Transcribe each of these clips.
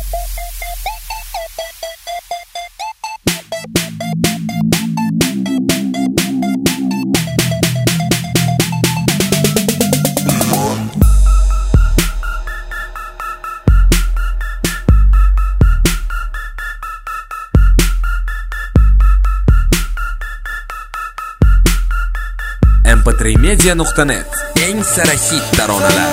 mp3media.net eng sara hit taronalar.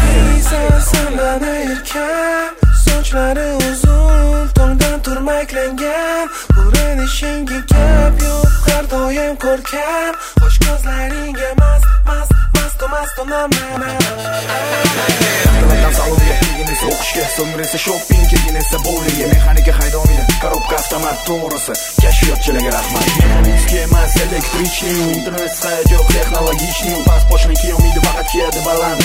Sochlari uzun, tongdan turmaklangan, urinishingga gap yo'q, har doim ko'rkam, qo'sh ko'zlaringga mast naman. Salonga kelgin esa o'qishga, so'ngra esa shopping kelgin esa bowlingga, mexanika haydoviydi, korobka avtomat to'g'risi, kashfiyotchilarga rahmat. Mexanika emas, elektrichniy, internet sayt yo'q, texnologichniy, past pochni kiyolmaydi, faqat kiyadi baland.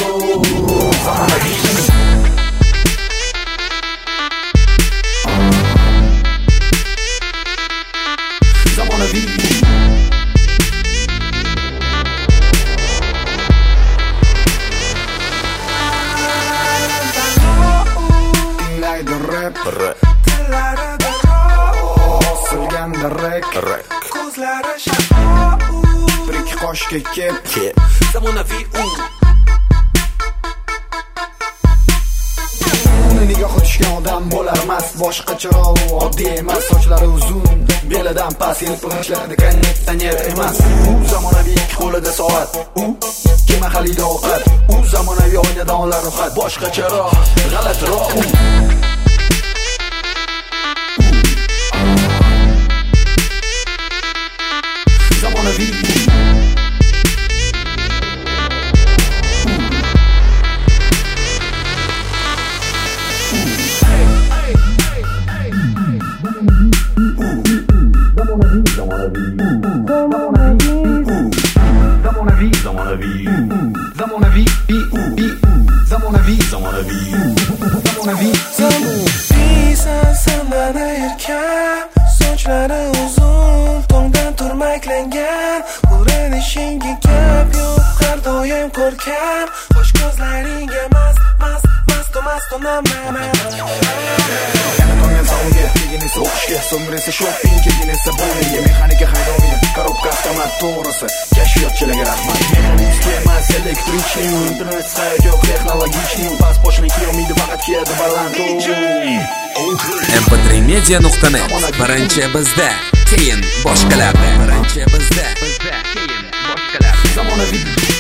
Zamonaviy ko'zlari shaffof, bir ikki qoshga kep zamonaviy uni nigohi tushgan odam bo'larmas, boshqacharoq oddiy emas, sochlari uzun, belidan past, yelpig'ichlari konditsioner emas. U zamonaviy ikki qo'lida soat, u ikki mahalliy ovqat, u zamonaviy oynadonlar ro'yxat, boshqacharoq, g'alatiroq zamonaviy sandan erkan, sochlari uzun, tongdan turmaklangan, urinishingga gap yo'q, har doim ko'rkam, qo'sh ko'zlaringga mast naman. Tongdan salonga kelgin esa o'qishga, so'ngra esa shopping kelgin esa bowlingga, mexanika haydoviydi, korobka avtomat to'g'risi, kashfiyotchilarga rahmat. Mexanika emas, elektrichniy, internet sayt yo'q, texnologichniy, past pochni kiyolmaydi, faqat kiyadi baland. mp3media.net birinchi bizda, keyin boshqalarda. Birinchi bizda, keyin boshqalarda. Zamonaviy